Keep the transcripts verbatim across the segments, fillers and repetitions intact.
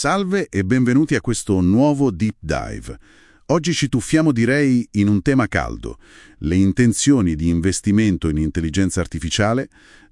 Salve e benvenuti a questo nuovo Deep Dive. Oggi ci tuffiamo, direi, in un tema caldo, le intenzioni di investimento in intelligenza artificiale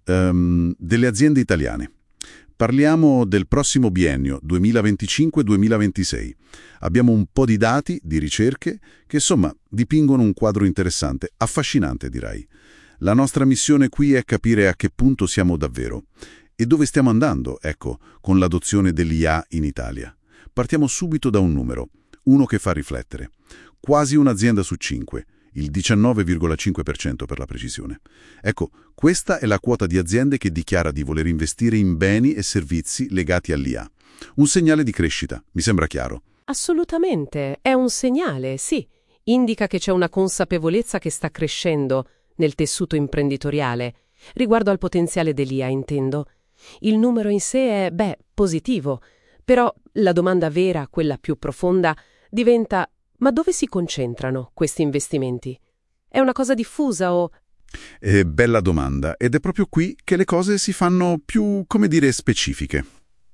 um, delle aziende italiane. Parliamo del prossimo biennio duemilaventicinque duemilaventisei. Abbiamo un po' di dati, di ricerche, che insomma dipingono un quadro interessante, affascinante direi. La nostra missione qui è capire a che punto siamo davvero e dove stiamo andando, ecco, con l'adozione dell'I A in Italia. Partiamo subito da un numero, uno che fa riflettere. Quasi un'azienda su cinque, il diciannove virgola cinque per cento per la precisione. Ecco, questa è la quota di aziende che dichiara di voler investire in beni e servizi legati all'I A. Un segnale di crescita, mi sembra chiaro. Assolutamente, è un segnale, sì. Indica che c'è una consapevolezza che sta crescendo nel tessuto imprenditoriale. Riguardo al potenziale dell'I A, intendo. Il numero in sé è, beh, positivo. Però la domanda vera, quella più profonda, diventa: ma dove si concentrano questi investimenti? È una cosa diffusa o... Eh, bella domanda, ed è proprio qui che le cose si fanno più, come dire, specifiche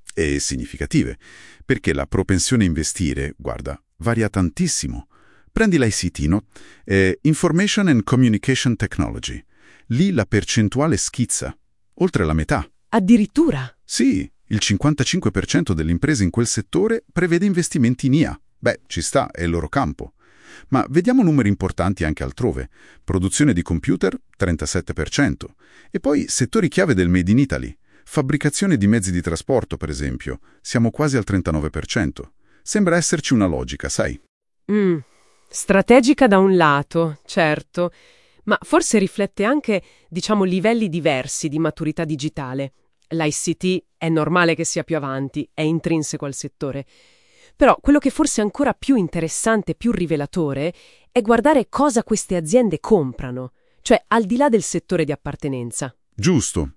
e significative, perché la propensione a investire, guarda, varia tantissimo. Prendi l'I C T, no? Eh, Information and Communication Technology. Lì la percentuale schizza, oltre la metà. Addirittura? Sì, il cinquantacinque per cento delle imprese in quel settore prevede investimenti in I A. Beh, ci sta, è il loro campo. Ma vediamo numeri importanti anche altrove. Produzione di computer, trentasette per cento. E poi settori chiave del Made in Italy. Fabbricazione di mezzi di trasporto, per esempio. Siamo quasi al trentanove per cento. Sembra esserci una logica, sai? Mm, strategica da un lato, certo. Ma forse riflette anche, diciamo, livelli diversi di maturità digitale. L'I C T è normale che sia più avanti, è intrinseco al settore. Però quello che forse è ancora più interessante, più rivelatore, è guardare cosa queste aziende comprano, cioè al di là del settore di appartenenza. Giusto.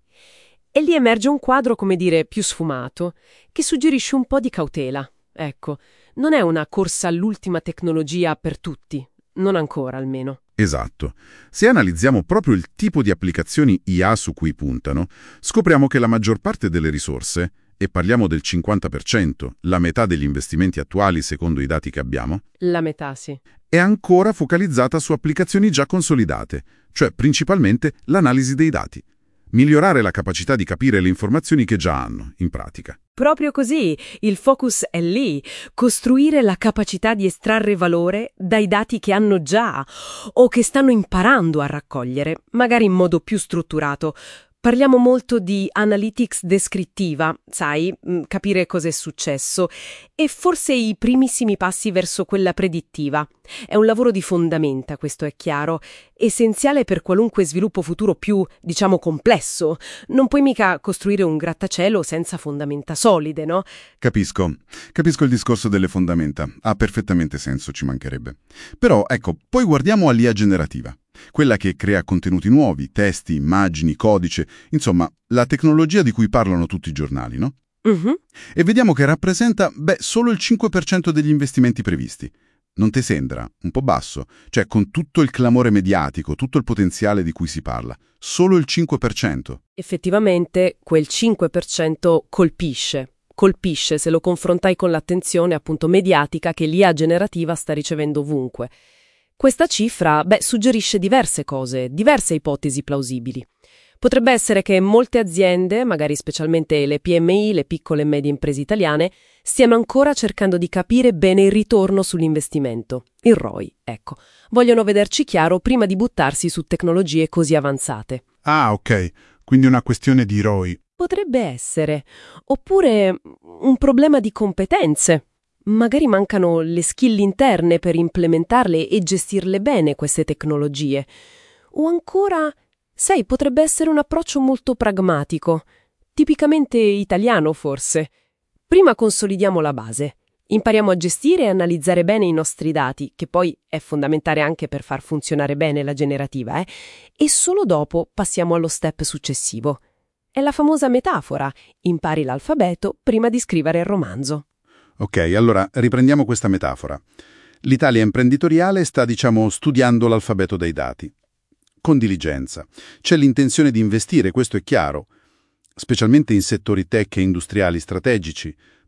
E lì emerge un quadro, come dire, più sfumato, che suggerisce un po' di cautela. Ecco, non è una corsa all'ultima tecnologia per tutti, non ancora almeno. Esatto. Se analizziamo proprio il tipo di applicazioni I A su cui puntano, scopriamo che la maggior parte delle risorse, e parliamo del cinquanta per cento, la metà degli investimenti attuali secondo i dati che abbiamo, La metà, sì. è ancora focalizzata su applicazioni già consolidate, cioè principalmente l'analisi dei dati. Migliorare la capacità di capire le informazioni che già hanno, in pratica. Proprio così, il focus è lì, costruire la capacità di estrarre valore dai dati che hanno già o che stanno imparando a raccogliere, magari in modo più strutturato. Parliamo molto di analytics descrittiva, sai, capire cosa è successo, e forse i primissimi passi verso quella predittiva. È un lavoro di fondamenta, questo è chiaro, essenziale per qualunque sviluppo futuro più, diciamo, complesso. Non puoi mica costruire un grattacielo senza fondamenta solide, no? Capisco. Capisco il discorso delle fondamenta. Ha perfettamente senso, ci mancherebbe. Però, ecco, poi guardiamo all'I A generativa. Quella che crea contenuti nuovi, testi, immagini, codice, insomma, la tecnologia di cui parlano tutti i giornali, no? Uh-huh. E vediamo che rappresenta, beh, solo il cinque per cento degli investimenti previsti. Non ti sembra? Un po' basso? Cioè, con tutto il clamore mediatico, tutto il potenziale di cui si parla, solo il cinque per cento? Effettivamente, quel cinque per cento colpisce. Colpisce se lo confrontai con l'attenzione, appunto, mediatica che l'I A generativa sta ricevendo ovunque. Questa cifra, beh, suggerisce diverse cose, diverse ipotesi plausibili. Potrebbe essere che molte aziende, magari specialmente le P M I, le piccole e medie imprese italiane, stiano ancora cercando di capire bene il ritorno sull'investimento, il R O I, ecco. Vogliono vederci chiaro prima di buttarsi su tecnologie così avanzate. Ah, ok. Quindi una questione di R O I. Potrebbe essere. Oppure un problema di competenze. Magari mancano le skill interne per implementarle e gestirle bene queste tecnologie. O ancora, sai, potrebbe essere un approccio molto pragmatico, tipicamente italiano forse. Prima consolidiamo la base, impariamo a gestire e analizzare bene i nostri dati, che poi è fondamentale anche per far funzionare bene la generativa, eh? E solo dopo passiamo allo step successivo. È la famosa metafora, impari l'alfabeto prima di scrivere il romanzo. Ok, allora riprendiamo questa metafora. L'Italia imprenditoriale sta, diciamo, studiando l'alfabeto dei dati. Con diligenza. C'è l'intenzione di investire, questo è chiaro, specialmente in settori tech e industriali strategici,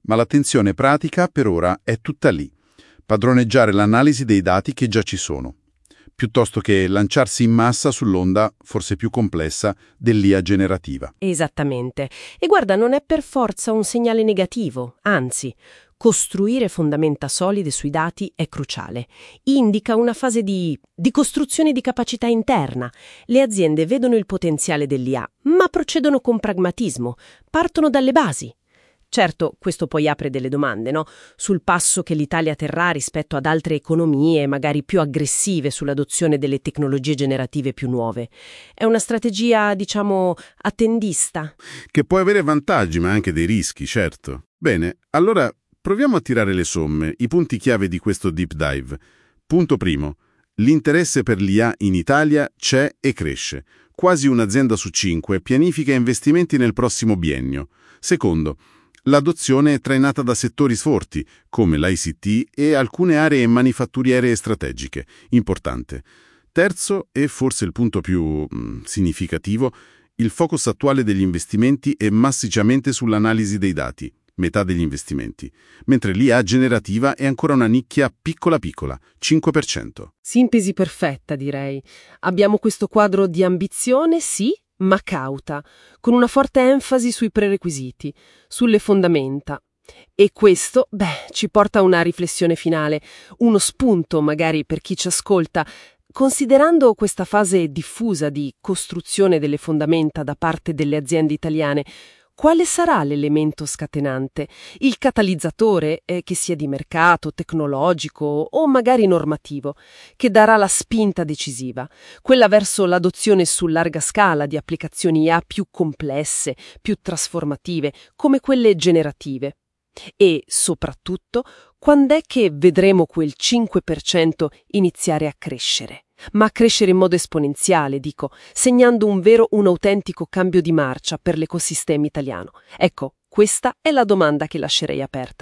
ma l'attenzione pratica per ora è tutta lì. Padroneggiare l'analisi dei dati che già ci sono, piuttosto che lanciarsi in massa sull'onda, forse più complessa, dell'I A generativa. Esattamente. E guarda, non è per forza un segnale negativo, anzi, costruire fondamenta solide sui dati è cruciale. Indica una fase di, di costruzione di capacità interna. Le aziende vedono il potenziale dell'I A, ma procedono con pragmatismo, partono dalle basi. Certo, questo poi apre delle domande, no? Sul passo che l'Italia terrà rispetto ad altre economie, magari più aggressive sull'adozione delle tecnologie generative più nuove. È una strategia, diciamo, attendista. Che può avere vantaggi, ma anche dei rischi, certo. Bene, allora proviamo a tirare le somme, i punti chiave di questo deep dive. Punto primo. L'interesse per l'I A in Italia c'è e cresce. Quasi un'azienda su cinque pianifica investimenti nel prossimo biennio. Secondo. L'adozione è trainata da settori forti, come l'I C T e alcune aree manifatturiere strategiche. Importante. Terzo, e forse il punto più mh, significativo, il focus attuale degli investimenti è massicciamente sull'analisi dei dati, metà degli investimenti, mentre l'I A generativa è ancora una nicchia piccola piccola, cinque per cento. Sintesi perfetta, direi. Abbiamo questo quadro di ambizione, sì, ma cauta, con una forte enfasi sui prerequisiti, sulle fondamenta. E questo, beh, ci porta a una riflessione finale, uno spunto magari per chi ci ascolta. Considerando questa fase diffusa di costruzione delle fondamenta da parte delle aziende italiane, quale sarà l'elemento scatenante, il catalizzatore, eh, che sia di mercato, tecnologico o magari normativo, che darà la spinta decisiva, quella verso l'adozione su larga scala di applicazioni I A più complesse, più trasformative, come quelle generative? E, soprattutto, quando è che vedremo quel cinque per cento iniziare a crescere? Ma a crescere in modo esponenziale, dico, segnando un vero, un autentico cambio di marcia per l'ecosistema italiano. Ecco, questa è la domanda che lascerei aperta.